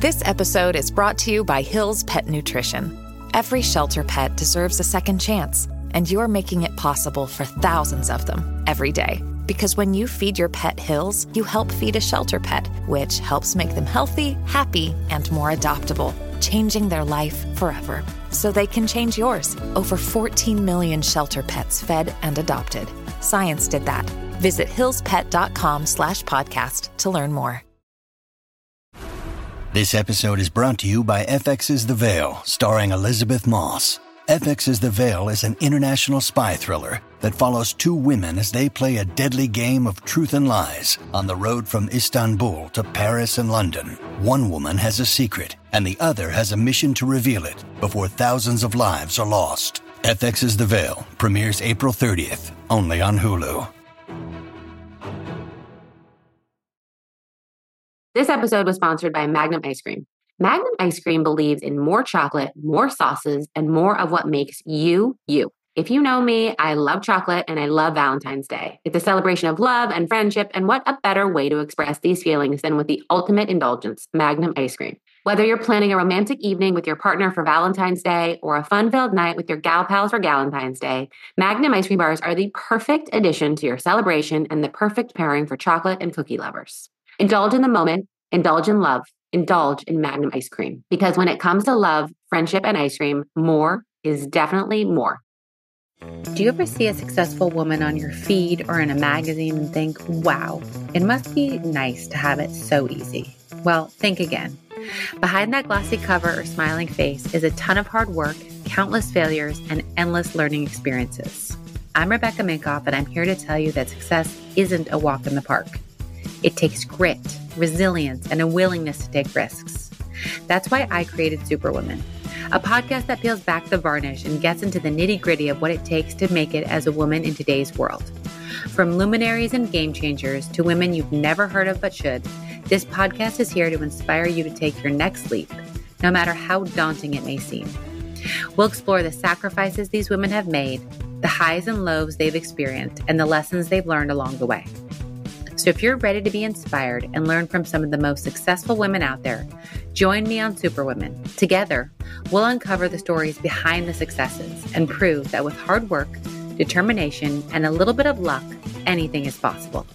This episode is brought to you by Hill's Pet Nutrition. Every shelter pet deserves a second chance, and you're making it possible for thousands of them every day. Because when you feed your pet Hill's, you help feed a shelter pet, which helps make them healthy, happy, and more adoptable, changing their life forever. So they can change yours. Over 14 million shelter pets fed and adopted. Science did that. Visit hillspet.com/podcast to learn more. This episode is brought to you by FX's The Veil, starring Elizabeth Moss. FX's The Veil is an international spy thriller that follows two women as they play a deadly game of truth and lies on the road from Istanbul to Paris and London. One woman has a secret, and the other has a mission to reveal it before thousands of lives are lost. FX's The Veil premieres April 30th, only on Hulu. This episode was sponsored by Magnum Ice Cream. Magnum Ice Cream believes in more chocolate, more sauces, and more of what makes you, you. If you know me, I love chocolate and I love Valentine's Day. It's a celebration of love and friendship, and what a better way to express these feelings than with the ultimate indulgence, Magnum Ice Cream. Whether you're planning a romantic evening with your partner for Valentine's Day or a fun-filled night with your gal pals for Galentine's Day, Magnum Ice Cream bars are the perfect addition to your celebration and the perfect pairing for chocolate and cookie lovers. Indulge in the moment, indulge in love, indulge in Magnum Ice Cream. Because when it comes to love, friendship, and ice cream, more is definitely more. Do you ever see a successful woman on your feed or in a magazine and think, wow, it must be nice to have it so easy? Well, think again. Behind that glossy cover or smiling face is a ton of hard work, countless failures, and endless learning experiences. I'm Rebecca Minkoff, and I'm here to tell you that success isn't a walk in the park. It takes grit, resilience, and a willingness to take risks. That's why I created Superwoman, a podcast that peels back the varnish and gets into the nitty-gritty of what it takes to make it as a woman in today's world. From luminaries and game changers to women you've never heard of but should, this podcast is here to inspire you to take your next leap, no matter how daunting it may seem. We'll explore the sacrifices these women have made, the highs and lows they've experienced, and the lessons they've learned along the way. So if you're ready to be inspired and learn from some of the most successful women out there, join me on Superwomen. Together, we'll uncover the stories behind the successes and prove that with hard work, determination, and a little bit of luck, anything is possible.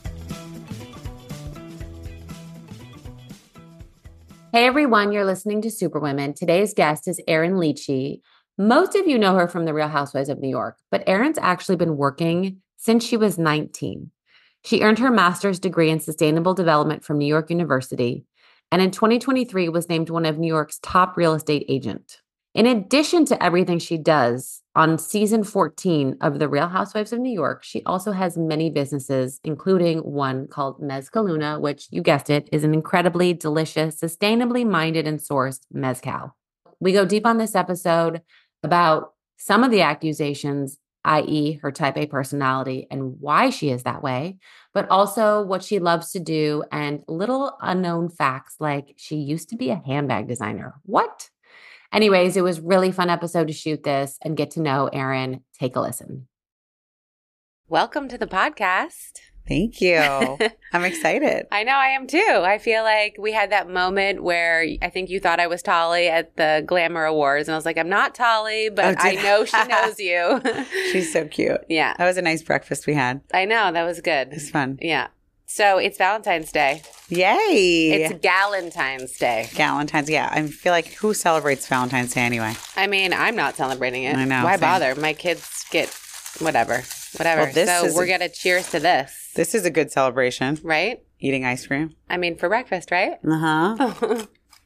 Hey everyone, you're listening to Superwomen. Today's guest is Erin Leachy. Most of you know her from The Real Housewives of New York, but Erin's actually been working since she was 19. She earned her master's degree in sustainable development from New York University, and in 2023 was named one of New York's top real estate agent. In addition to everything she does, on season 14 of The Real Housewives of New York, she also has many businesses, including one called Mezcaluna, which, you guessed it, is an incredibly delicious, sustainably minded and sourced mezcal. We go deep on this episode about some of the accusations, i.e. her type A personality and why she is that way, but also what she loves to do and little unknown facts like she used to be a handbag designer. What? Anyways, it was really fun episode to shoot this and get to know Erin. Take a listen. Welcome to the podcast. Thank you. I'm excited. I know I am too. I feel like we had that moment where I think you thought I was Tolly at the Glamour Awards. And I was like, I'm not Tolly, but I know she knows you. She's so cute. Yeah. That was a nice breakfast we had. I know. That was good. It's fun. Yeah. So it's Valentine's Day. Yay. It's Galentine's Day. Galentine's. Yeah. I feel like who celebrates Valentine's Day anyway? I mean, I'm not celebrating it. I know. Why same. bother? My kids get whatever. Well, so we're going to cheers to this. This is a good celebration. Right? Eating ice cream. I mean, for breakfast, right? Uh-huh.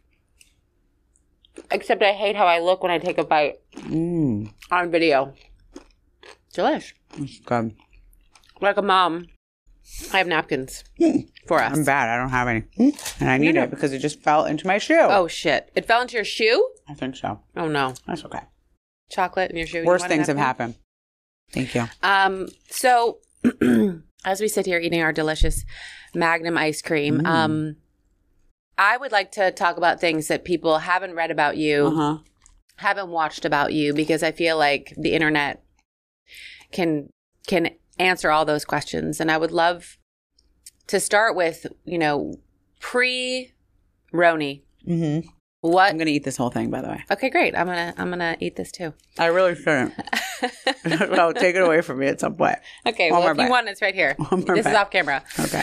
Except I hate how I look when I take a bite on video. Delish. It's good. Like a mom. I have napkins for us. I'm bad. I don't have any. And I need it because it just fell into my shoe. Oh, shit. It fell into your shoe? I think so. Oh, no. That's okay. Chocolate in your shoe? Worst things have happened. Thank you. So as we sit here eating our delicious Magnum ice cream, I would like to talk about things that people haven't read about you, haven't watched about you, because I feel like the internet can answer all those questions. And I would love to start with, pre-Roni. Mm-hmm. What? I'm going to eat this whole thing, by the way. Okay, great. I'm gonna eat this too. I really shouldn't. Well, take it away from me at some point. Okay, One well, more if you bite. want, it's right here. One more This is bite. off camera. Okay.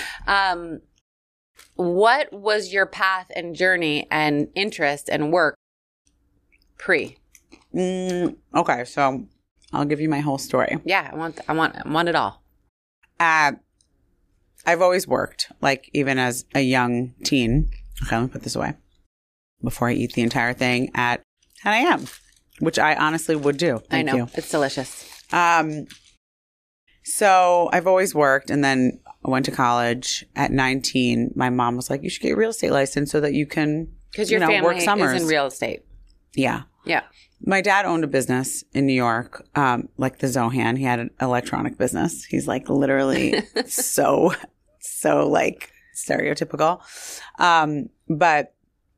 What was your path and journey and interest and work pre? Okay, so I'll give you my whole story. Yeah, I want it all. I've always worked, like even as a young teen. Okay, let me put this away before I eat the entire thing at 10 a.m., which I honestly would do. Thank I know. you. It's delicious. So I've always worked, and then I went to college at 19. My mom was like, you should get a real estate license so that you can, Because your family work summers. is in real estate. Yeah. Yeah. My dad owned a business in New York, like the Zohan. He had an electronic business. He's like literally so like stereotypical. But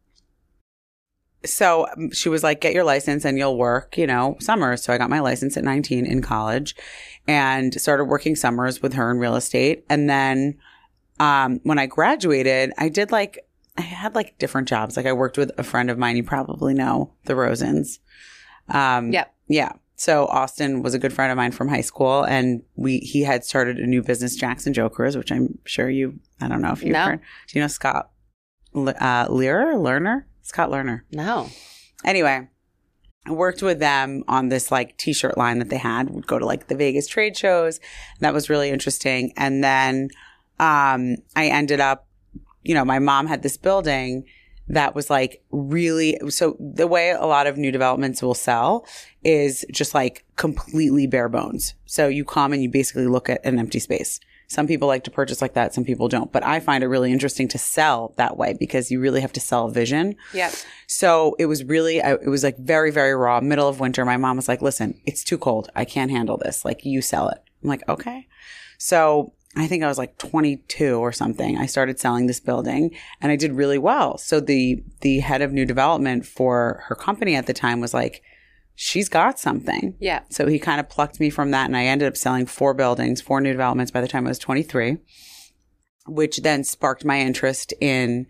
so she was like, get your license and you'll work, summers. So I got my license at 19 in college and started working summers with her in real estate. And then when I graduated, I had like different jobs. Like I worked with a friend of mine. You probably know the Rosens. Yep. Yeah. So Austin was a good friend of mine from high school, and he had started a new business, Jackson Jokers, which I'm sure I don't know if you've heard. Do you know Scott Lerner? Scott Lerner. No. Anyway, I worked with them on this like t-shirt line that they had. We'd go to like the Vegas trade shows. That was really interesting. And then I ended up, my mom had this building that was like really, so the way a lot of new developments will sell is just like completely bare bones. So you come and you basically look at an empty space. Some people like to purchase like that. Some people don't. But I find it really interesting to sell that way because you really have to sell a vision. Yeah. So it was it was like very, very raw. Middle of winter. My mom was like, listen, it's too cold. I can't handle this. Like you sell it. I'm like, okay. So I think I was like 22 or something. I started selling this building and I did really well. So the head of new development for her company at the time was like, she's got something. Yeah. So he kind of plucked me from that and I ended up selling 4 buildings, 4 new developments by the time I was 23, which then sparked my interest in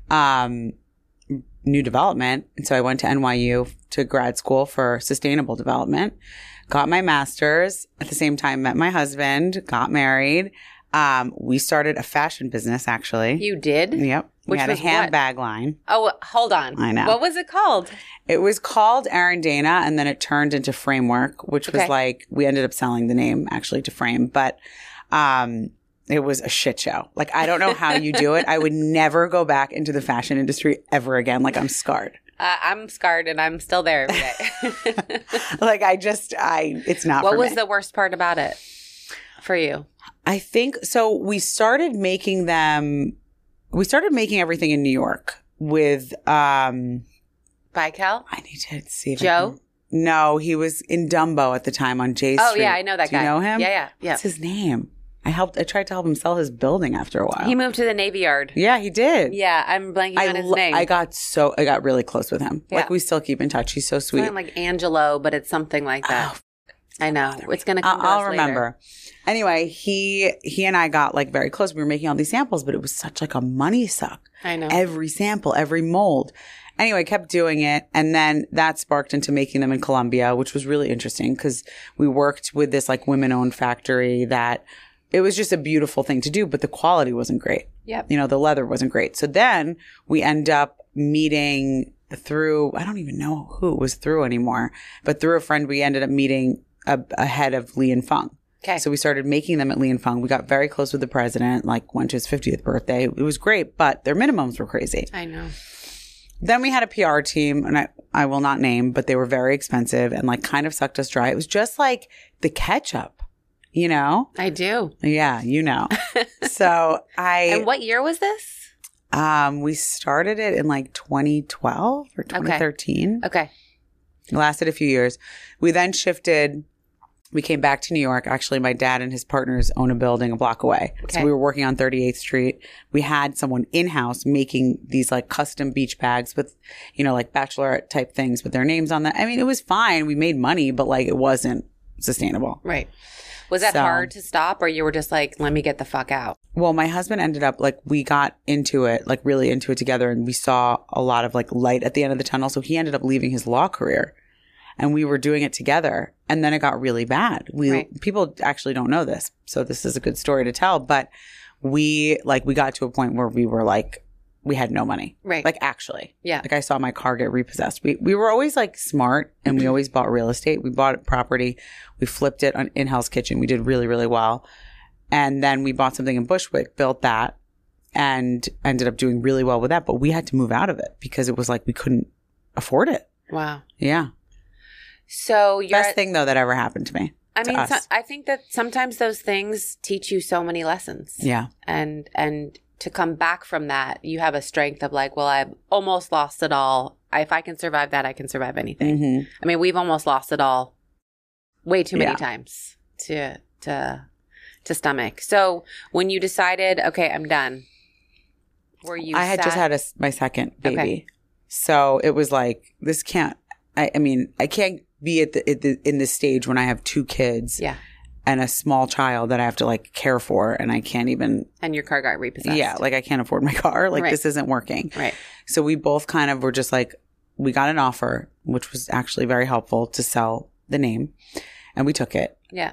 new development. And so I went to NYU to grad school for sustainable development, got my master's, at the same time met my husband, got married. We started a fashion business, actually. You did? Yep. We Which had a was handbag line. Oh, hold on. I know. What was it called? It was called Arendana, and then it turned into Framework, which was like, we ended up selling the name actually to Frame, but it was a shit show. Like, I don't know how you do it. I would never go back into the fashion industry ever again. Like, I'm scarred. I'm scarred and I'm still there every day. Like, it's not for me. What was the worst part about it for you? I think, so we started making everything in New York with, By Cal? I need to see if Joe? No, he was in Dumbo at the time on J Street. Oh, yeah, I know that guy. Do you know him? Yeah. What's his name? I tried to help him sell his building after a while. He moved to the Navy Yard. Yeah, he did. Yeah, I'm blanking on his name. I got really close with him. Yeah. Like, we still keep in touch. He's so sweet. It's not like Angelo, but it's something like that. Oh, I know. It's going to come to us I'll later. remember. Anyway, he and I got like very close. We were making all these samples, but it was such like a money suck. I know. Every sample, every mold. Anyway, kept doing it. And then that sparked into making them in Colombia, which was really interesting because we worked with this like women-owned factory that it was just a beautiful thing to do, but the quality wasn't great. Yep. The leather wasn't great. So then we end up meeting through, I don't even know who it was through anymore, but through a friend, we ended up meeting a head of Li & Fung. Okay. So we started making them at Li & Fung. We got very close with the president, like went to his 50th birthday. It was great, but their minimums were crazy. I know. Then we had a PR team, and I will not name, but they were very expensive and like kind of sucked us dry. It was just like the ketchup, I do. Yeah, So And what year was this? We started it in like 2012 or 2013. Okay. It lasted a few years. We then shifted. We came back to New York. Actually, my dad and his partners own a building a block away. Okay. So we were working on 38th Street. We had someone in-house making these like custom beach bags with, like bachelorette type things with their names on them. I mean, it was fine. We made money, but like it wasn't sustainable. Right. Was that hard to stop or you were just like, let me get the fuck out? Well, my husband ended up like, we got into it, like really into it together, and we saw a lot of like light at the end of the tunnel. So he ended up leaving his law career and we were doing it together. And then it got really bad. People actually don't know this. So this is a good story to tell. But we got to a point where we were like, we had no money. Right. Like actually. Yeah. Like I saw my car get repossessed. We were always like smart and we always bought real estate. We bought property. We flipped it in Hell's Kitchen. We did really, really well. And then we bought something in Bushwick, built that, and ended up doing really well with that. But we had to move out of it because it was like we couldn't afford it. Wow. Yeah. So best thing though that ever happened to me. I mean, I think that sometimes those things teach you so many lessons. Yeah. And to come back from that, you have a strength of like, well, I've almost lost it all. If I can survive that, I can survive anything. Mm-hmm. I mean, we've almost lost it all way too many times to stomach. So when you decided, okay, I'm done, were you I had just had my second baby. Okay. So it was like, this can't, I mean, I can't be in this stage when I have 2 kids and a small child that I have to like care for, and I can't even. And your car got repossessed. Yeah. Like I can't afford my car. Like this isn't working. Right. So we both kind of were just like, we got an offer, which was actually very helpful to sell the name, and we took it. Yeah.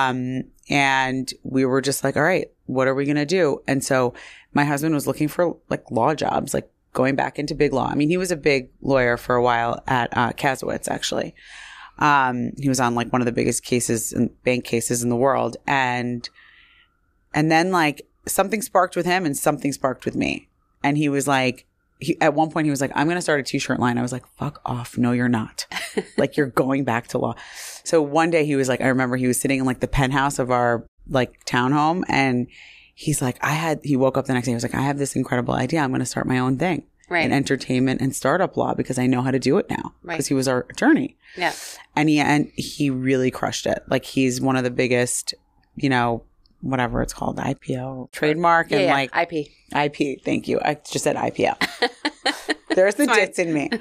And we were just like, all right, what are we going to do? And so my husband was looking for like law jobs, like going back into big law. I mean, he was a big lawyer for a while at Kasowitz, actually. He was on like one of the biggest cases and bank cases in the world. And then like something sparked with him and something sparked with me. And he was like, at one point he was like, I'm going to start a t-shirt line. I was like, fuck off. No, you're not. Like you're going back to law. So one day he was like, I remember he was sitting in like the penthouse of our like townhome, and he's like, he woke up the next day. He was like, I have this incredible idea. I'm going to start my own thing. Right. In entertainment and startup law because I know how to do it now. Right. Because he was our attorney. Yeah. And he really crushed it. Like he's one of the biggest, whatever it's called, IPO, trademark, and like IP. Thank you. I just said IPO. There's the dits in me.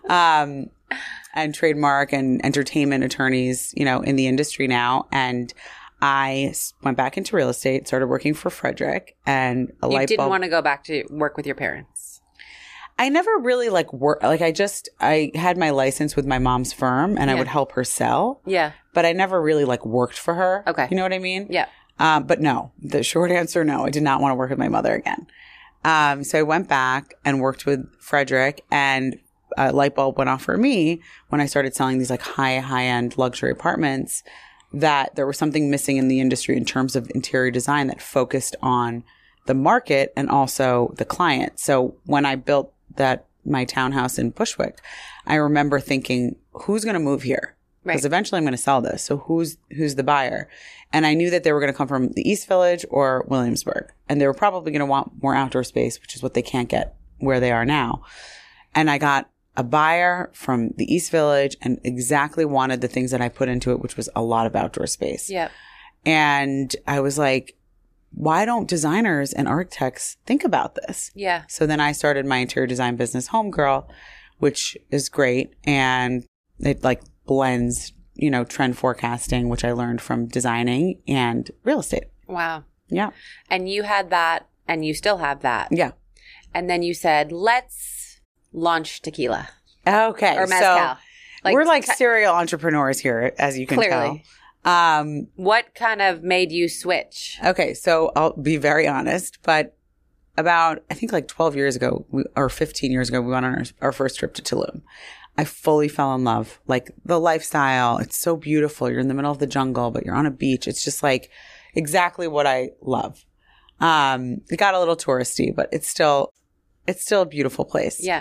And trademark and entertainment attorneys, in the industry now. And I went back into real estate, started working for Frederick, and You didn't want to go back to work with your parents. I never really like work. Like I had my license with my mom's firm, and I would help her sell. Yeah. But I never really like worked for her. Okay. You know what I mean? Yeah. But no, the short answer, no, I did not want to work with my mother again. So I went back and worked with Frederick, and a light bulb went off for me when I started selling these like high-end luxury apartments, that there was something missing in the industry in terms of interior design that focused on the market and also the client. So when I built my townhouse in Bushwick, I remember thinking, who's going to move here? Because eventually I'm going to sell this. So who's the buyer? And I knew that they were going to come from the East Village or Williamsburg. And they were probably going to want more outdoor space, which is what they can't get where they are now. And I got a buyer from the East Village and exactly wanted the things that I put into it, which was a lot of outdoor space. Yeah. And I was like, why don't designers and architects think about this? Yeah. So then I started my interior design business, Homegirl, which is great. And it like blends, trend forecasting, which I learned from designing, and real estate. Wow. Yeah. And you had that, and you still have that. Yeah. And then you said, let's launch tequila. Okay. Or mezcal. So we're like serial entrepreneurs here, as you can clearly tell. What kind of made you switch? Okay. So I'll be very honest, but about, I think like 12 years ago or 15 years ago, we went on our first trip to Tulum. I fully fell in love. Like the lifestyle, it's so beautiful. You're in the middle of the jungle, but you're on a beach. It's just like exactly what I love. It got a little touristy, but it's still a beautiful place. Yeah.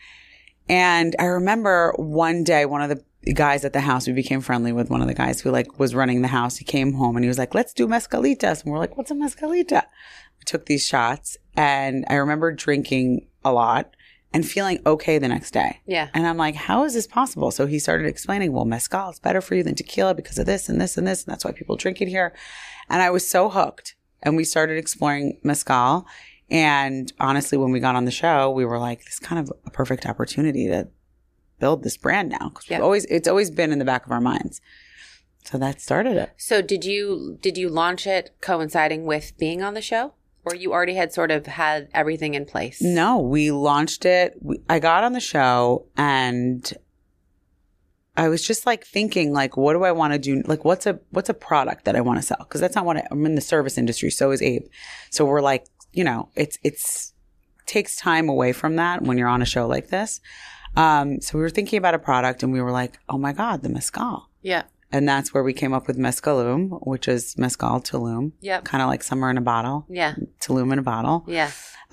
And I remember one day, one of the guys at the house, we became friendly with one of the guys who like was running the house. He came home and he was like, let's do mezcalitas. And we're like, what's a mezcalita? We took these shots, and I remember drinking a lot and feeling okay the next day. Yeah. And I'm like, how is this possible? So he started explaining, well, mezcal is better for you than tequila because of this and this and this. And that's why people drink it here. And I was so hooked. And we started exploring mezcal. And honestly, when we got on the show, we were like, this is kind of a perfect opportunity to build this brand now. Because it's always been in the back of our minds. So that started it. So did you launch it coinciding with being on the show? Or you already had sort of had everything in place? No, we launched it. I got on the show and I was just like thinking, like, what do I want to do? Like, what's a product that I want to sell? Because that's not what I'm in the service industry. So is Abe. So we're like, you know, it's takes time away from that when you're on a show like this. So we were thinking about a product and we were like, oh my God, the mezcal. Yeah. And that's where we came up with Mezcaloom, which is mezcal Tulum. Yep. Kind of like summer in a bottle. Yeah. Tulum in a bottle. Yeah.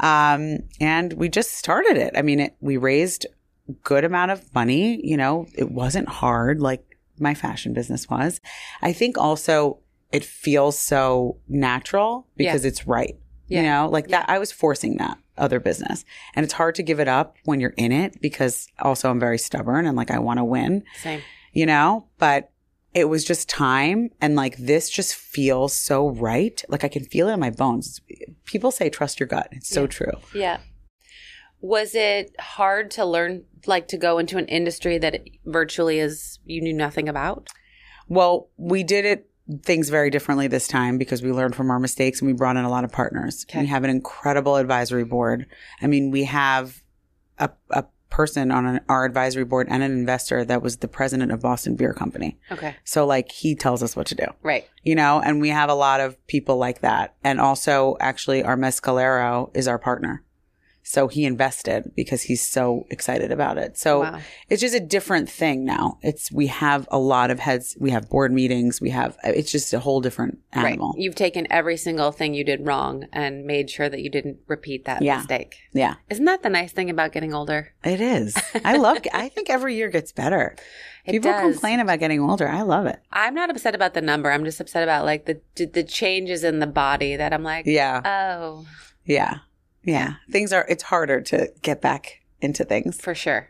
And we just started it. I mean, we raised a good amount of money. You know, it wasn't hard like my fashion business was. I think also it feels so natural because it's right. Yeah. You know, like that. I was forcing that other business. And it's hard to give it up when you're in it because also I'm very stubborn and like I want to win. Same. You know, but it was just time. And like this just feels so right. Like I can feel it in my bones. People say trust your gut. It's so true. Yeah. Was it hard to learn, like to go into an industry that virtually you knew nothing about? Well, we did things very differently this time because we learned from our mistakes and we brought in a lot of partners. Okay. We have an incredible advisory board. I mean, we have a person on our advisory board and an investor that was the president of Boston Beer Company. Okay. So like he tells us what to do. Right. You know, and we have a lot of people like that. And also actually our mezcalero is our partner. So he invested because he's so excited about it. So It's just a different thing now. We have a lot of heads. We have board meetings. It's just a whole different animal. Right. You've taken every single thing you did wrong and made sure that you didn't repeat that mistake. Yeah. Isn't that the nice thing about getting older? It is. I think every year gets better. People complain about getting older. I love it. I'm not upset about the number. I'm just upset about like the changes in the body that I'm like, oh. Yeah. Yeah. It's harder to get back into things. For sure.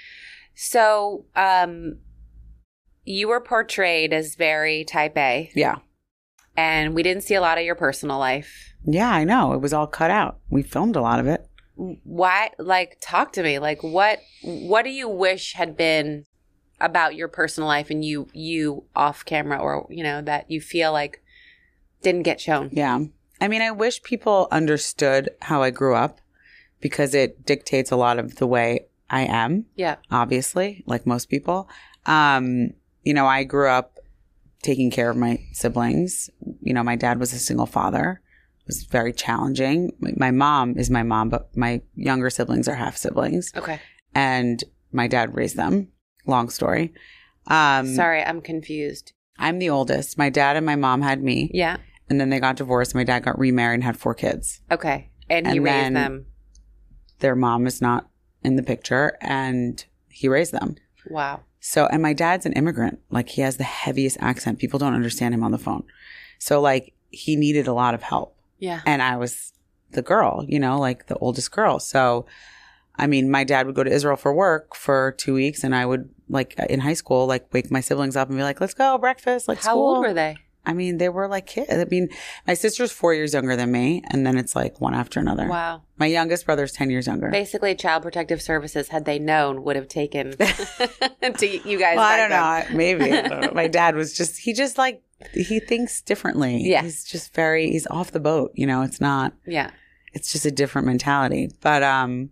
So, you were portrayed as very type A. Yeah. And we didn't see a lot of your personal life. Yeah, I know. It was all cut out. We filmed a lot of it. Why? Like, talk to me. Like, what do you wish had been about your personal life and you off camera, or, you know, that you feel like didn't get shown? Yeah. I mean, I wish people understood how I grew up because it dictates a lot of the way I am. Yeah. Obviously, like most people. You know, I grew up taking care of my siblings. You know, my dad was a single father. It was very challenging. My mom is my mom, but my younger siblings are half siblings. Okay. And my dad raised them. Long story. Sorry, I'm confused. I'm the oldest. My dad and my mom had me. Yeah. And then they got divorced. My dad got remarried and had 4 kids. Okay. And he raised them. Their mom is not in the picture and he raised them. Wow. So, and my dad's an immigrant. Like he has the heaviest accent. People don't understand him on the phone. So like he needed a lot of help. Yeah. And I was the girl, you know, like the oldest girl. So, I mean, my dad would go to Israel for work for 2 weeks and I would like in high school, like wake my siblings up and be like, let's go breakfast, like How school. old were they? I mean, they were like kids. I mean, my sister's 4 years younger than me, and then it's like one after another. Wow. My youngest brother's 10 years younger. Basically, Child Protective Services, had they known, would have taken to you guys. Well, I don't know. Maybe. I don't know. My dad was he thinks differently. Yeah. He's just he's off the boat. You know, it's not. Yeah. It's just a different mentality. But,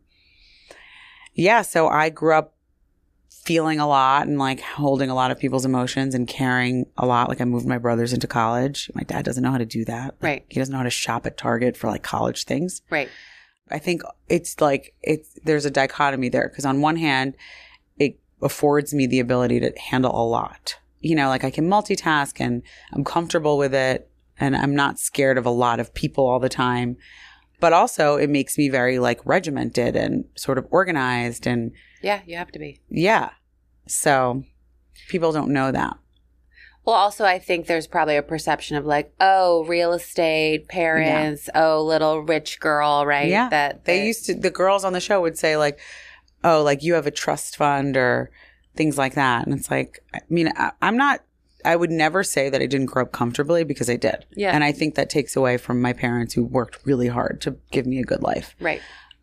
yeah, so I grew up feeling a lot and like holding a lot of people's emotions and caring a lot. Like I moved my brothers into college. My dad doesn't know how to do that. Like, right. He doesn't know how to shop at Target for like college things. Right. I think there's a dichotomy there because on one hand, it affords me the ability to handle a lot. You know, like I can multitask and I'm comfortable with it and I'm not scared of a lot of people all the time. But also it makes me very like regimented and sort of organized and yeah, you have to be. Yeah. So people don't know that. Well, also, I think there's probably a perception of like, oh, real estate, parents, oh, little rich girl, right? Yeah. That the girls on the show would say like, oh, like you have a trust fund or things like that. And it's like, I mean, I would never say that I didn't grow up comfortably because I did. Yeah. And I think that takes away from my parents who worked really hard to give me a good life. Right.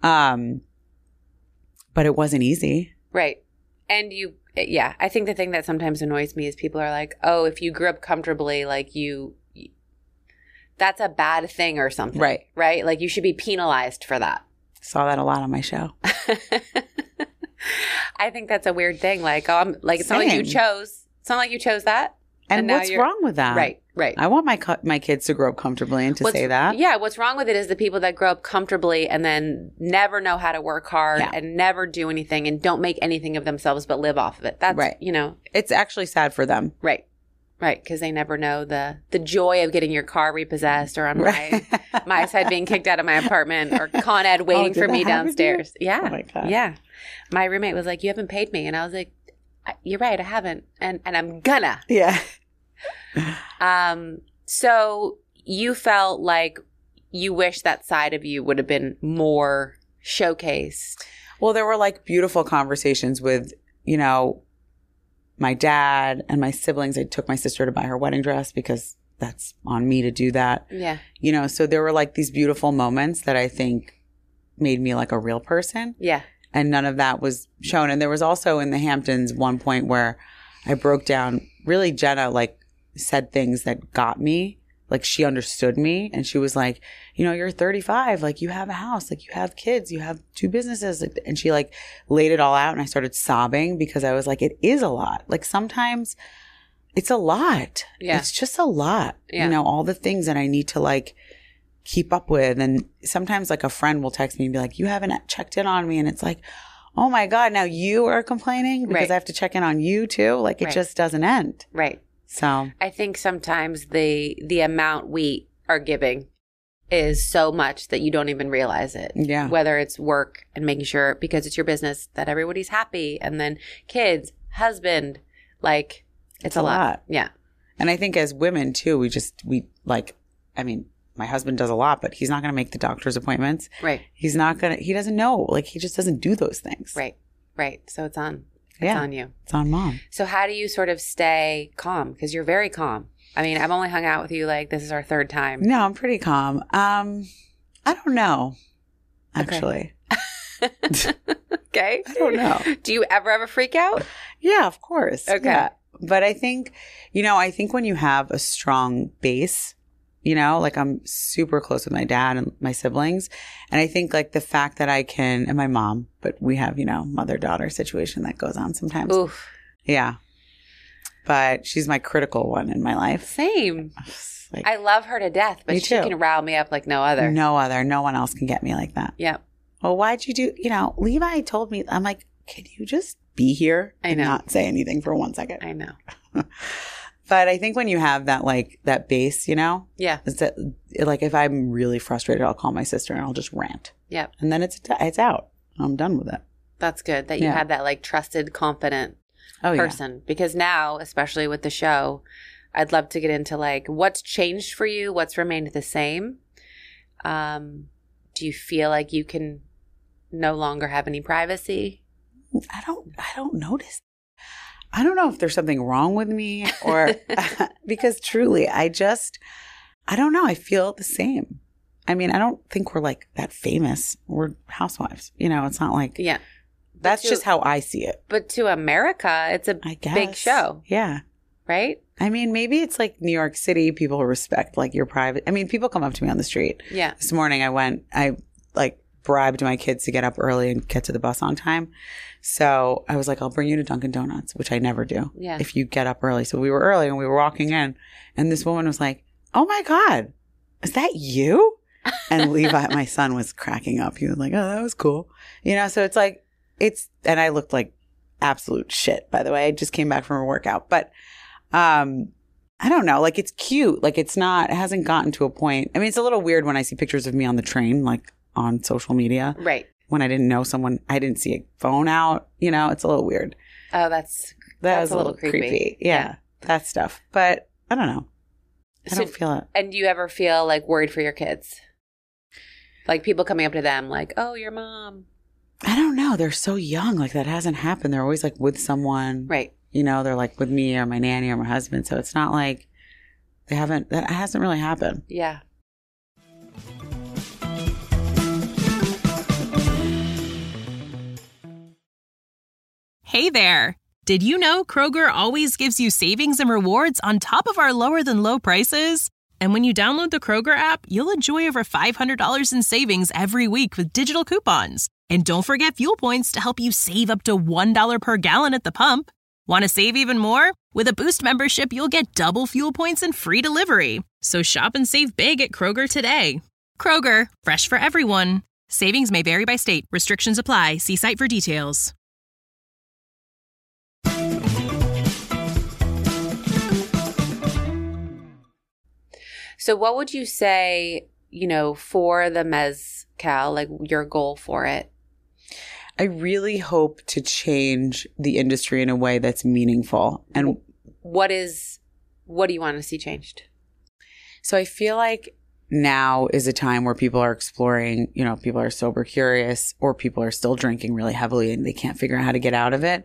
But it wasn't easy. Right. And I think the thing that sometimes annoys me is people are like, oh, if you grew up comfortably, like that's a bad thing or something. Right. Right? Like you should be penalized for that. Saw that a lot on my show. I think that's a weird thing. Like, it's not like you chose. It's not like you chose that. And now what's wrong with that? Right. I want my kids to grow up comfortably and to say that. Yeah. What's wrong with it is the people that grow up comfortably and then never know how to work hard and never do anything and don't make anything of themselves but live off of it. That's, right. It's actually sad for them. Right. Right. Because they never know the joy of getting your car repossessed or on my side being kicked out of my apartment or Con Ed waiting for me downstairs. Yeah. Oh my God. Yeah. My roommate was like, you haven't paid me. And I was like, you're right. I haven't. And I'm gonna. Yeah. So you felt like you wish that side of you would have been more showcased. Well, there were like beautiful conversations with, my dad and my siblings. I took my sister to buy her wedding dress because that's on me to do that. Yeah. So there were like these beautiful moments that I think made me like a real person. Yeah. And none of that was shown. And there was also in the Hamptons one point where I broke down. Really, Jenna like said things that got me. Like she understood me and she was like, you're 35, like you have a house, like you have kids, you have 2 businesses. And she like laid it all out and I started sobbing because I was like, it is a lot. Like sometimes it's a lot. Yeah. It's just a lot. Yeah. All the things that I need to like keep up with. And sometimes like a friend will text me and be like, you haven't checked in on me. And it's like, oh my God, now you are complaining because I have to check in on you too. Like it just doesn't end. Right. So I think sometimes the amount we are giving is so much that you don't even realize it. Yeah. Whether it's work and making sure, because it's your business, that everybody's happy, and then kids, husband, like it's a lot. Yeah. And I think as women too, my husband does a lot, but he's not going to make the doctor's appointments. Right. He doesn't know. Like he just doesn't do those things. Right. Right. So it's on. It's on you. It's on mom. So how do you sort of stay calm? Because you're very calm. I mean, I've only hung out with you this is our 3rd time. No, I'm pretty calm. I don't know, actually. Okay. I don't know. Do you ever have a freak out? Yeah, of course. Okay. Yeah. But I think, when you have a strong base, like I'm super close with my dad and my siblings. And I think like the fact that I can, and my mom, but we have, mother-daughter situation that goes on sometimes. Oof. Yeah. But she's my critical one in my life. Same. I love her to death, but she can rile me up like no other. No one else can get me like that. Yeah. Well, why'd you do, Levi told me, I'm like, can you just be here and not say anything for 1 second? I know. But I think when you have that, like, that base, yeah, is that, like, if I'm really frustrated, I'll call my sister and I'll just rant. Yep. And then it's out. I'm done with it. That's good that you had that, like, trusted, confident person. Yeah. Because now, especially with the show, I'd love to get into, like, what's changed for you? What's remained the same? Do you feel like you can no longer have any privacy? I don't notice. I don't know if there's something wrong with me or because truly, I don't know. I feel the same. I mean, I don't think we're like that famous. We're housewives. It's not like, that's just how I see it. But to America, it's a big show. Yeah. Right? I mean, maybe it's like New York City. People respect like your private. I mean, people come up to me on the street. Yeah. This morning I bribed my kids to get up early and get to the bus on time. So I was like, I'll bring you to Dunkin' Donuts, which I never do. Yeah. If you get up early. So we were early and we were walking in and this woman was like, oh my God, is that you? And Levi, my son, was cracking up. He was like, oh, that was cool. So it's like, and I looked like absolute shit, by the way. I just came back from a workout, but, I don't know. Like it's cute. Like it hasn't gotten to a point. I mean, it's a little weird when I see pictures of me on the train, like on social media. Right. When I didn't know someone, I didn't see a phone out, it's a little weird. Oh, that's a little creepy. Yeah, that stuff. But I don't know. I don't feel it. And do you ever feel like worried for your kids? Like people coming up to them like, oh, your mom. I don't know. They're so young. Like that hasn't happened. They're always like with someone. Right. They're like with me or my nanny or my husband. So it's not like that hasn't really happened. Yeah. Hey there. Did you know Kroger always gives you savings and rewards on top of our lower than low prices? And when you download the Kroger app, you'll enjoy over $500 in savings every week with digital coupons. And don't forget fuel points to help you save up to $1 per gallon at the pump. Want to save even more? With a Boost membership, you'll get double fuel points and free delivery. So shop and save big at Kroger today. Kroger, fresh for everyone. Savings may vary by state. Restrictions apply. See site for details. So what would you say, for the Mezcal, like your goal for it? I really hope to change the industry in a way that's meaningful. And what do you want to see changed? So I feel like now is a time where people are exploring, people are sober curious, or people are still drinking really heavily and they can't figure out how to get out of it.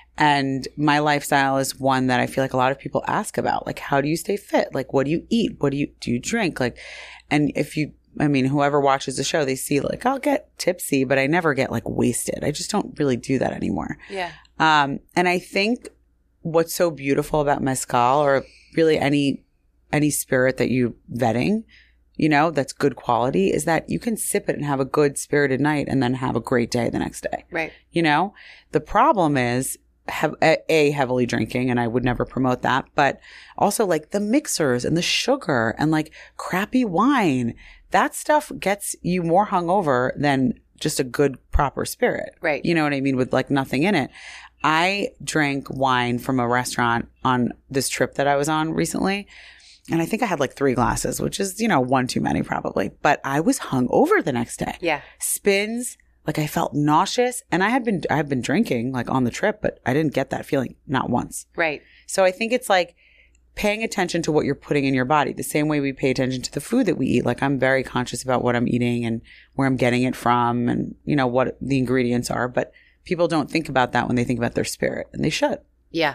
And my lifestyle is one that I feel like a lot of people ask about, like, how do you stay fit? Like, what do you eat? Do you drink? Like, and whoever watches the show, they see like, I'll get tipsy, but I never get like wasted. I just don't really do that anymore. Yeah. And I think what's so beautiful about mezcal, or really any spirit that you vetting, that's good quality, is that you can sip it and have a good spirited night and then have a great day the next day. Right. The problem is heavily drinking, and I would never promote that, but also like the mixers and the sugar and like crappy wine. That stuff gets you more hungover than just a good proper spirit. Right. You know what I mean? With like nothing in it. I drank wine from a restaurant on this trip that I was on recently. And I think I had like 3 glasses, which is, one too many probably. But I was hungover the next day. Yeah. Spins. Like I felt nauseous, and I had been drinking like on the trip, but I didn't get that feeling, not once. Right. So I think it's like paying attention to what you're putting in your body, the same way we pay attention to the food that we eat. Like I'm very conscious about what I'm eating and where I'm getting it from, and what the ingredients are. But people don't think about that when they think about their spirit, and they should. Yeah.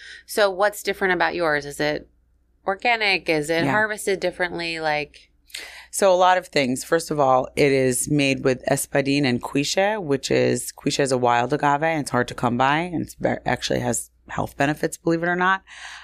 So what's different about yours? Is it organic? Is it harvested differently? So a lot of things. First of all, it is made with espadín and quiche is a wild agave, and it's hard to come by, and it actually has health benefits, believe it or not.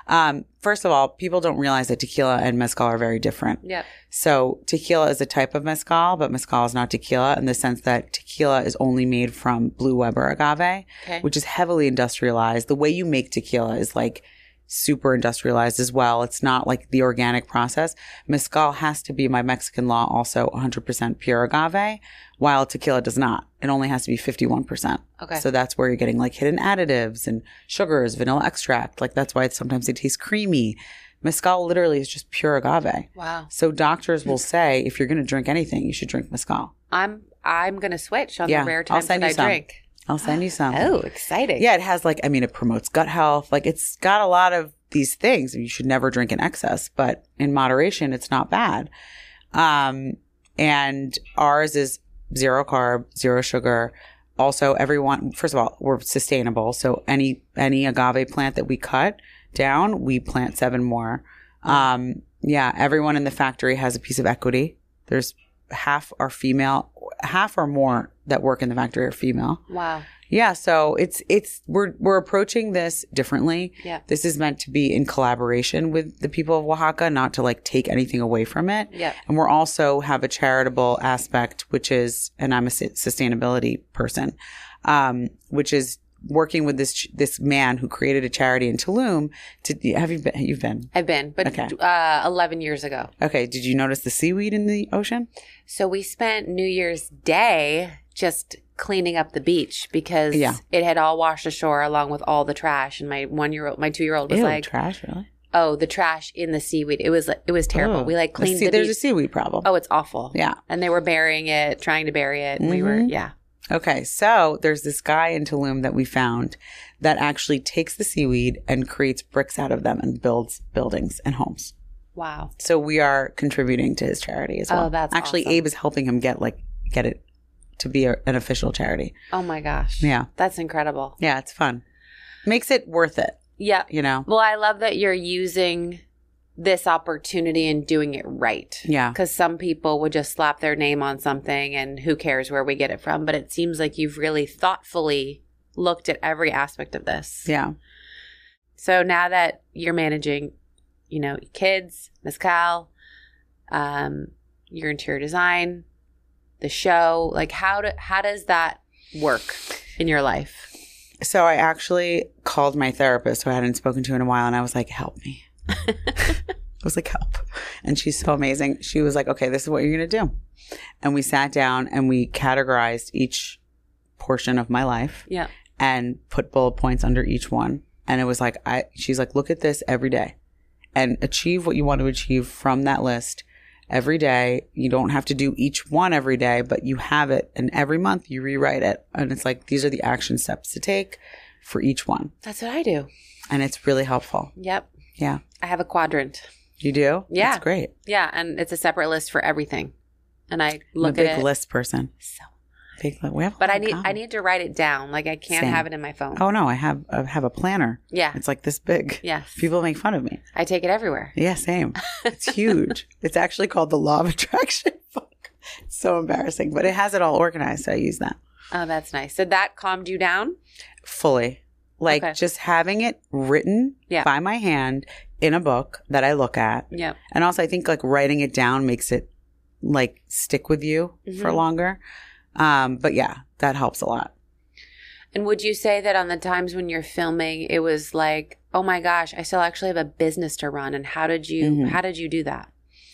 First of all, people don't realize that tequila and mezcal are very different. Yeah. So tequila is a type of mezcal, but mezcal is not tequila in the sense that tequila is only made from Blue Weber agave, which is heavily industrialized. The way you make tequila is like super industrialized as well. It's not like the organic process. Mezcal has to be, by Mexican law, also 100% pure agave, while tequila does not. It only has to be 51%. Okay. So that's where you're getting like hidden additives and sugars, vanilla extract. Like that's why sometimes it tastes creamy. Mezcal literally is just pure agave. Wow. So doctors will say, if you're going to drink anything, you should drink mezcal. I'm going to switch on the rare times that I drink. I'll send you some. Oh, exciting. Yeah, it has it promotes gut health. Like it's got a lot of these things. You should never drink in excess, but in moderation, it's not bad. And ours is 0 carb, 0 sugar. Also, first of all, we're sustainable. So any agave plant that we cut down, we plant 7 more. Everyone in the factory has a piece of equity. There's half are female, half or more that work in the factory are female. Wow. Yeah, so we're approaching this differently. Yeah. This is meant to be in collaboration with the people of Oaxaca, not to like take anything away from it. Yeah. And we're also have a charitable aspect, which is, and I'm a sustainability person, which is working with this man who created a charity in Tulum. You've been? I've been, but okay. 11 years ago. Okay. Did you notice the seaweed in the ocean? So we spent New Year's Day just cleaning up the beach because it had all washed ashore along with all the trash. And my 2-year-old was like, trash, really? Oh, the trash in the seaweed. It was terrible. We cleaned the beach. There's a seaweed problem. Oh, it's awful. Yeah. And they were burying it, trying to bury it. And we were, Okay, so there's this guy in Tulum that we found that actually takes the seaweed and creates bricks out of them and builds buildings and homes. Wow. So we are contributing to his charity as well. Oh, that's actually awesome. Abe is helping him get it to be an official charity. Oh my gosh. Yeah. That's incredible. Yeah, it's fun. Makes it worth it. Yeah. Well, I love that you're using this opportunity and doing it right. Yeah. Because some people would just slap their name on something and who cares where we get it from. But it seems like you've really thoughtfully looked at every aspect of this. Yeah. So now that you're managing, kids, mezcal, your interior design, the show. Like how does that work in your life? So I actually called my therapist who I hadn't spoken to in a while, and I was like, help me. I was like, help. And she's so amazing. She was like, okay, this is what you're going to do. And we sat down and we categorized each portion of my life. Yeah. And put bullet points under each one. And it was like, she's like, look at this every day and achieve what you want to achieve from that list every day. You don't have to do each one every day, but you have it. And every month you rewrite it. And it's like, these are the action steps to take for each one. That's what I do. And it's really helpful. Yep. Yeah. I have a quadrant. You do? Yeah. That's great. Yeah. And it's a separate list for everything. And I look I'm at a big it. list person. So, Big list. We have a but lot I in need common. I need to write it down. Like I can't Same. have it in my phone. Oh no, I have a planner. Yeah. It's like this big. Yes. People make fun of me. I take it everywhere. Yeah, same. It's huge. It's actually called the Law of Attraction book. It's so embarrassing, but it has it all organized. So I use that Oh, that's nice. So that calmed you down? fully. Like Okay. just having it written Yeah. by my hand in a book that I look at. Yeah. And also I think like writing it down makes it like stick with you for longer. But yeah, that helps a lot. And would you say that on the times when you're filming, it was like, oh my gosh, I still actually have a business to run. And how did you do that?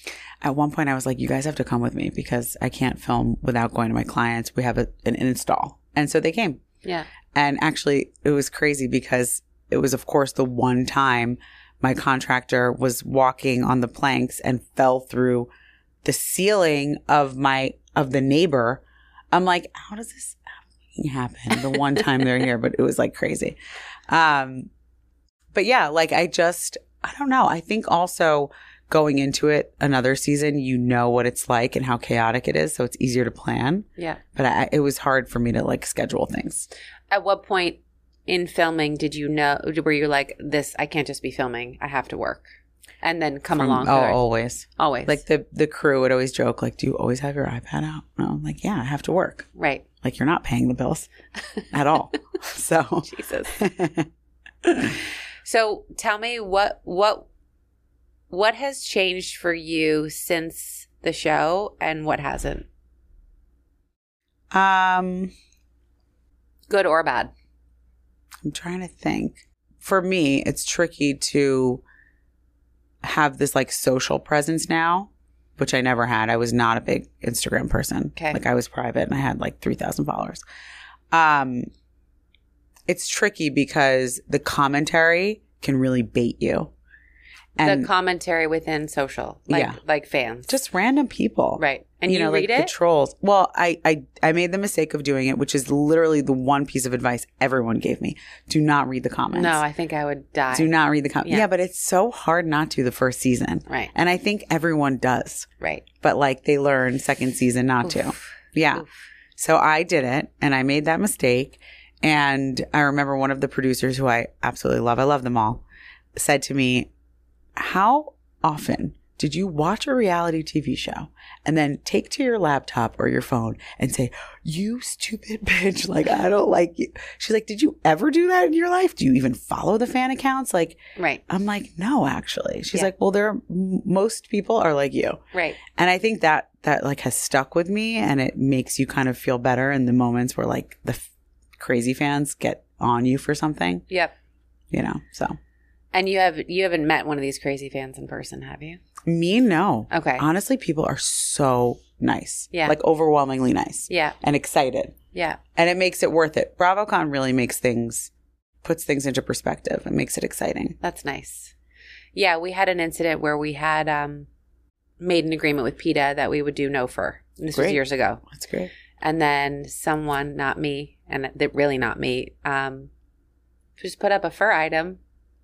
At one point I was like, you guys have to come with me because I can't film without going to my clients. We have an install. And so they came. Yeah. And actually it was crazy because it was, of course, the one time my contractor was walking on the planks and fell through the ceiling of the neighbor. I'm like, how does this happen? The one time they're here, but it was like crazy. But yeah, like I don't know. I think also going into it another season, you know what it's like and how chaotic it is. So it's easier to plan. Yeah. But it was hard for me to like schedule things. At what point in filming were you like, this, I can't just be filming, I have to work? And then come along. Oh, always. Always. Like the crew would always joke, like, do you always have your iPad out? And I'm like, yeah, I have to work. Right. Like you're not paying the bills at all. So Jesus. So tell me what has changed for you since the show and what hasn't? Good or bad? I'm trying to think. For me, it's tricky to have this like social presence now, which I never had. I was not a big Instagram person. Okay. Like I was private and I had like 3,000 followers. It's tricky because the commentary can really bait you. And the commentary within social, like fans. just random people. Right. And you know, read like it? the trolls. Well, I made the mistake of doing it, which is literally the one piece of advice everyone gave me. Do not read the comments. No, I think I would die. Do not read the comments. Yeah, but it's so hard not to the first season. Right. And I think everyone does. Right. But like they learn second season not to. Yeah. Oof. So I did it and I made that mistake. And I remember one of the producers who I absolutely love, I love them all, said to me, how often did you watch a reality TV show and then take to your laptop or your phone and say, you stupid bitch, like, I don't like you. She's like, did you ever do that in your life? Do you even follow the fan accounts? Like, Right. I'm like, no, actually. She's Yeah. like, well, most people are like you. Right. And I think that like has stuck with me and it makes you kind of feel better in the moments where like the crazy fans get on you for something, Yep. you know, so. And you haven't met one of these crazy fans in person, have you? Me, no. Okay. Honestly, people are so nice. Yeah. Like overwhelmingly nice. Yeah. And excited. Yeah. And it makes it worth it. BravoCon really puts things into perspective and makes it exciting. That's nice. Yeah, we had an incident where we had made an agreement with PETA that we would do no fur. And this was Great. years ago. That's great. And then someone, not me, and really not me, just put up a fur item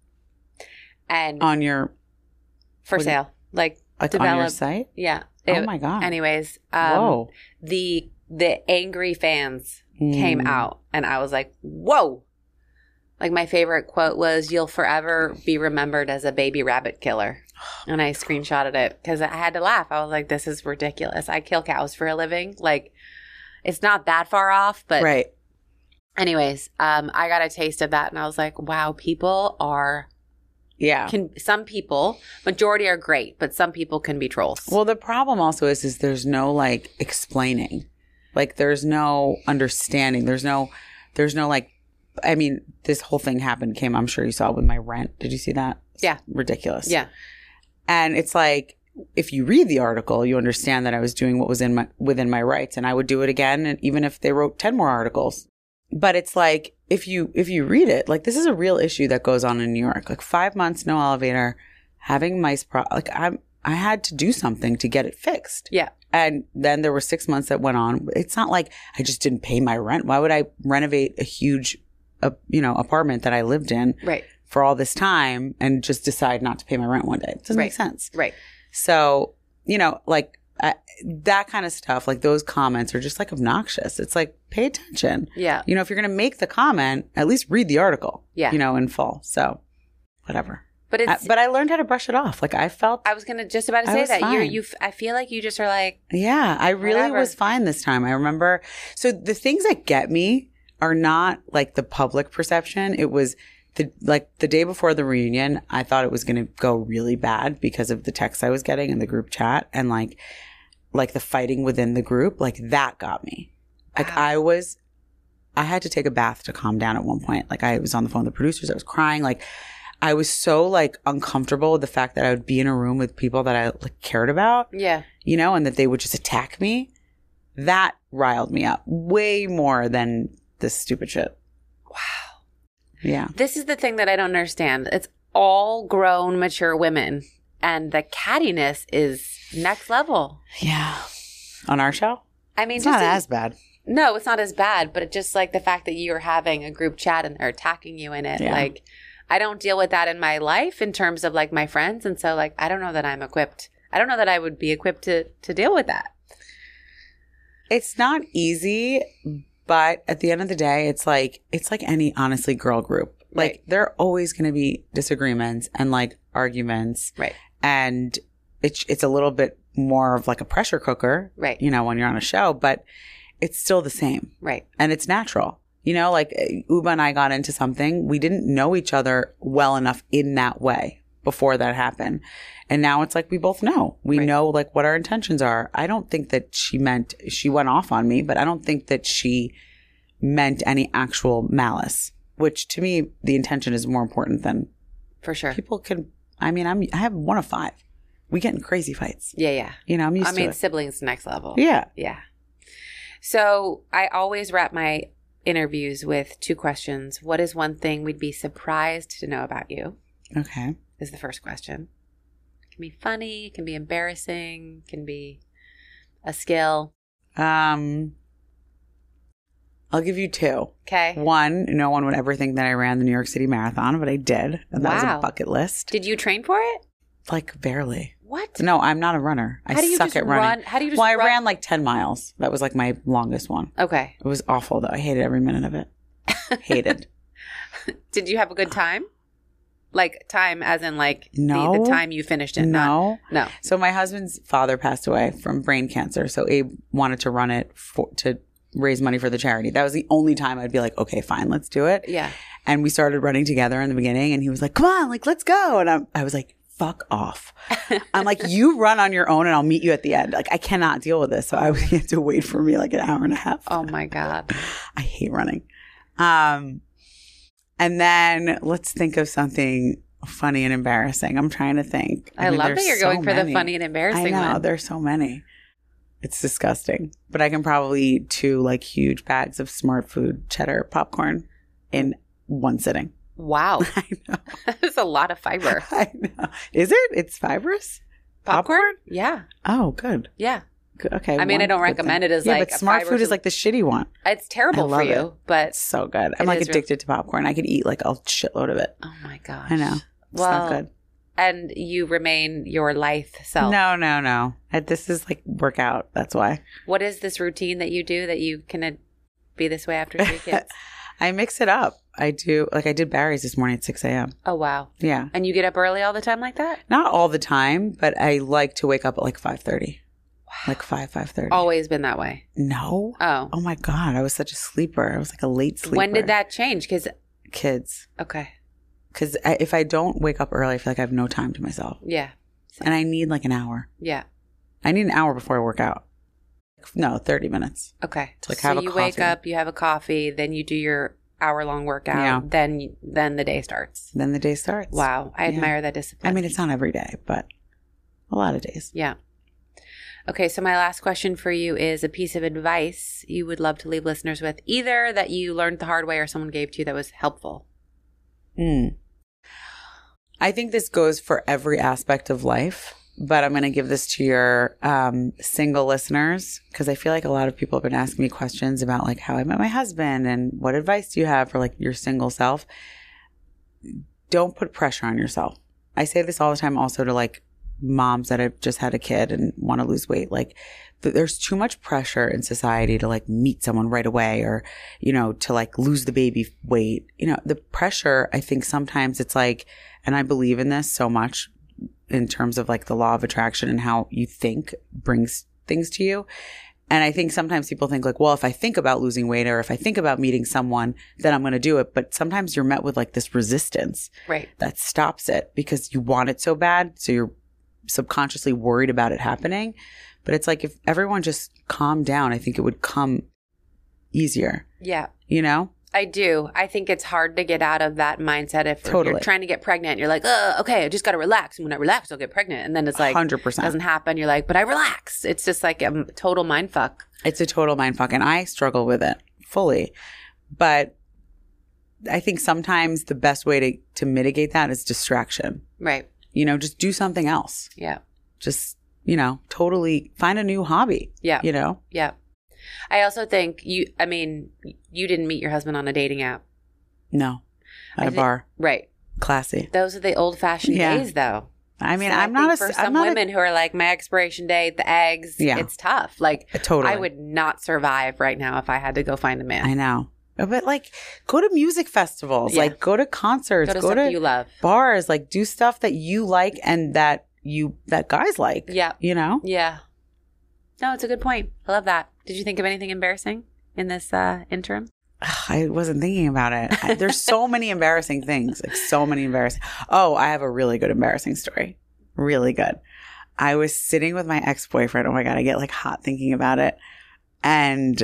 and On your, for what do sale. Like on your site? Yeah. Oh my God. Anyways, Whoa. the angry fans came Mm. out and I was like, whoa. Like my favorite quote was, you'll forever be remembered as a baby rabbit killer. And I screenshotted it because I had to laugh. I was like, this is ridiculous. I kill cows for a living. Like it's not that far off, but Right. anyways, I got a taste of that and I was like, wow, people are Yeah. Some people, majority are great, but some people can be trolls. Well, the problem also is there's no like explaining. Like there's no understanding. There's no like, I mean, this whole thing came, I'm sure you saw with my rent. Did you see that? It's ridiculous. Yeah. And it's like, if you read the article, you understand that I was doing what was within my rights, and I would do it again, and even if they wrote 10 more articles. But it's like, if you read it, like this is a real issue that goes on in New York. Like 5 months, no elevator, having mice. Like I had to do something to get it fixed. Yeah. And then there were 6 months that went on. It's not like I just didn't pay my rent. Why would I renovate a huge, apartment that I lived in for all this time and just decide not to pay my rent one day? It doesn't make sense. Right. So, like that kind of stuff, like those comments are just like obnoxious. It's like, pay attention. Yeah. If you're going to make the comment, at least read the article. Yeah. In full. So whatever. But but I learned how to brush it off. Like I was going to just about to say that I feel like you just are like, yeah, I really was fine this time. I remember. So the things that get me are not like the public perception. It was the day before the reunion, I thought it was going to go really bad because of the texts I was getting in the group chat and like the fighting within the group. Like that got me. Like I had to take a bath to calm down at one point. Like I was on the phone with the producers. I was crying. Like I was so like uncomfortable with the fact that I would be in a room with people that I like cared about. Yeah. And that they would just attack me. That riled me up way more than this stupid shit. Wow. Yeah. This is the thing that I don't understand. It's all grown, mature women. And the cattiness is next level. Yeah. On our show? I mean, it's not as bad. No, it's not as bad. But it's just like the fact that you're having a group chat and they're attacking you in it. Yeah. Like, I don't deal with that in my life in terms of like my friends. And so like, I don't know that I'm equipped. I don't know that I would be equipped to deal with that. It's not easy. But at the end of the day, it's like any, honestly, girl group. Like there are always going to be disagreements and like arguments. Right. And it's a little bit more of like a pressure cooker. Right. When you're on a show, but it's still the same. Right. And it's natural. Like Uba and I got into something. We didn't know each other well enough in that way before that happened. And now it's like we both know. We know like what our intentions are. I don't think that she went off on me, but I don't think that she meant any actual malice, which to me, the intention is more important than for sure. People can, I have 1 of 5. We get in crazy fights. Yeah. I'm used to it. Siblings next level. Yeah. Yeah. So I always wrap my interviews with 2 questions. What is one thing we'd be surprised to know about you? Okay. Is the first question. It can be funny, it can be embarrassing, it can be a skill. I'll give you 2. Okay. 1, no one would ever think that I ran the New York City Marathon, but I did. And that was a bucket list. Did you train for it? Like barely. What? No, I'm not a runner. I suck at running. How do you just run? I ran like 10 miles. That was like my longest one. Okay. It was awful though. I hated every minute of it. Hated. Did you have a good time? Like time as in like no. the time you finished it? No. No. So my husband's father passed away from brain cancer. So Abe wanted to run it to raise money for the charity. That was the only time I'd be like, okay, fine, let's do it. Yeah. And we started running together in the beginning and he was like, come on, like, let's go. And I was like, fuck off. I'm like, you run on your own and I'll meet you at the end. Like, I cannot deal with this. So I had to wait for me like an hour and a half. Oh my God. I hate running. And then let's think of something funny and embarrassing. I'm trying to think. I love that you're going for the funny and embarrassing I know, one. There's so many. It's disgusting. But I can probably eat 2 like huge bags of Smart Food cheddar popcorn in one sitting. Wow. I know. That's a lot of fiber. I know. Is it? It's fibrous? Popcorn? Yeah. Oh, good. Yeah. Good. Okay. I mean, I don't recommend it as like but Smart Food is like the shitty one. It's terrible for you, but it's so good. I'm like addicted to popcorn. I could eat like a shitload of it. Oh my gosh. I know. It's not good. And you remain your lithe self. No. This is like workout. That's why. What is this routine that you do that you can be this way after 3 kids? I mix it up. I do. Like I did Barry's this morning at 6 a.m. Oh, wow. Yeah. And you get up early all the time like that? Not all the time, but I like to wake up at like 5:30. Wow. Like 5:30. Always been that way? No. Oh. Oh my God. I was such a sleeper. I was like a late sleeper. When did that change? Because kids. Okay. Because if I don't wake up early, I feel like I have no time to myself. Yeah. And I need like an hour. Yeah. I need an hour before I work out. No, 30 minutes. Okay. To like so have a you coffee. wake up, you have a coffee, then you do your hour-long workout, then the day starts. Then the day starts. Wow. I admire that discipline. I mean, it's not every day, but a lot of days. Yeah. Okay, so my last question for you is a piece of advice you would love to leave listeners with, either that you learned the hard way or someone gave to you that was helpful. I think this goes for every aspect of life, but I'm going to give this to your single listeners because I feel like a lot of people have been asking me questions about like how I met my husband and what advice do you have for like your single self. Don't put pressure on yourself. I say this all the time also to like moms that have just had a kid and want to lose weight. Like there's too much pressure in society to like meet someone right away or, you know, to like lose the baby weight. You know, the pressure, I think sometimes it's like, and I believe in this so much in terms of like the law of attraction and how you think brings things to you. And I think sometimes people think like, well, if I think about losing weight or if I think about meeting someone, then I'm going to do it. But sometimes you're met with like this resistance that stops it because you want it so bad. So you're subconsciously worried about it happening. But it's like if everyone just calmed down, I think it would come easier. Yeah. You know? I do. I think it's hard to get out of that mindset if you're trying to get pregnant. You're like, okay, I just got to relax. And when I relax, I'll get pregnant. And then it's like, 100%. Doesn't happen. You're like, but I relax. It's just like a total mind fuck. It's a total mind fuck. And I struggle with it fully. But I think sometimes the best way to mitigate that is distraction. Right. You know, just do something else. Yeah. Just, you know, totally find a new hobby. Yeah. You know? Yeah. I also think you didn't meet your husband on a dating app. No. At a bar. Right. Classy. Those are the old fashioned days though. I mean, so for some women who are like my expiration date, the eggs, it's tough. Like totally. I would not survive right now if I had to go find a man. I know. But like go to music festivals, like go to concerts, go to you love. Bars, like do stuff that you like and that guys like. Yeah. You know? Yeah. No, it's a good point. I love that. Did you think of anything embarrassing in this interim? I wasn't thinking about it. There's so many embarrassing things, like so many embarrassing. Oh, I have a really good embarrassing story. Really good. I was sitting with my ex-boyfriend. Oh my God, I get like hot thinking about it. And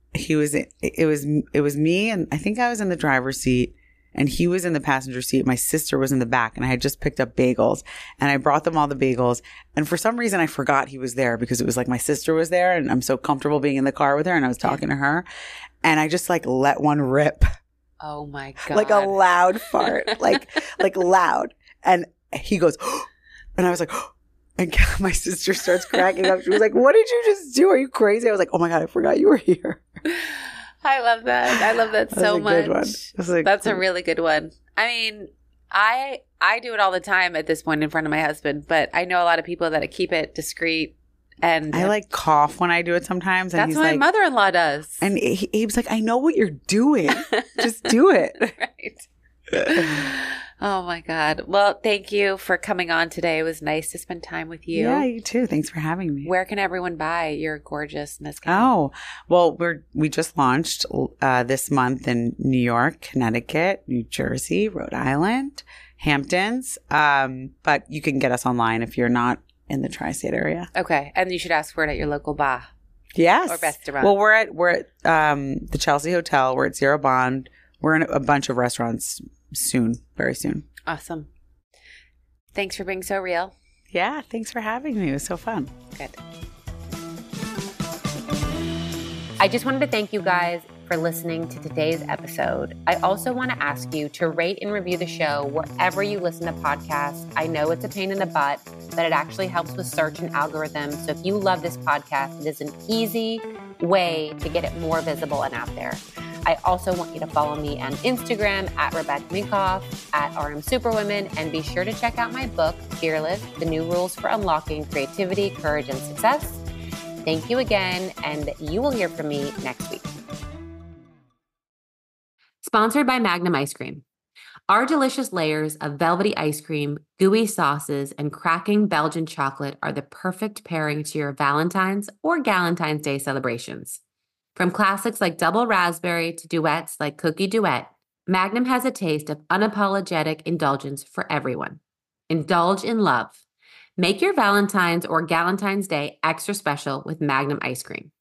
it was me and I think I was in the driver's seat and he was in the passenger seat. My sister was in the back and I had just picked up bagels and I brought them all the bagels. And for some reason I forgot he was there because it was like my sister was there and I'm so comfortable being in the car with her and I was talking to her and I just like let one rip. Oh my God. Like a loud fart, like loud. And he goes, and I was like, and my sister starts cracking up. She was like, what did you just do? Are you crazy? I was like, oh my God, I forgot you were here. I love that. I love that so much. That's a really good one. I mean, I do it all the time at this point in front of my husband, but I know a lot of people that keep it discreet. And I like cough when I do it sometimes. And that's what my mother-in-law does. And he was like, I know what you're doing. Just do it. Right. Oh my God. Well, thank you for coming on today. It was nice to spend time with you. Yeah, you too. Thanks for having me. Where can everyone buy your gorgeous mezcal? Oh, well, we just launched this month in New York, Connecticut, New Jersey, Rhode Island, Hamptons. But you can get us online if you're not in the tri-state area. Okay. And you should ask for it at your local bar. Yes. Or restaurant. Well, we're at the Chelsea Hotel. We're at Zero Bond. We're in a bunch of restaurants soon, very soon. Awesome. Thanks for being so real. Yeah, thanks for having me. It was so fun. Good. I just wanted to thank you guys for listening to today's episode. I also want to ask you to rate and review the show wherever you listen to podcasts. I know it's a pain in the butt, but it actually helps with search and algorithms. So if you love this podcast, it is an easy way to get it more visible and out there. I also want you to follow me on Instagram at Rebecca Minkoff, at RM Superwomen, and be sure to check out my book, Fearless, The New Rules for Unlocking Creativity, Courage, and Success. Thank you again, and you will hear from me next week. Sponsored by Magnum Ice Cream. Our delicious layers of velvety ice cream, gooey sauces, and cracking Belgian chocolate are the perfect pairing to your Valentine's or Galentine's Day celebrations. From classics like Double Raspberry to duets like Cookie Duet, Magnum has a taste of unapologetic indulgence for everyone. Indulge in love. Make your Valentine's or Galentine's Day extra special with Magnum ice cream.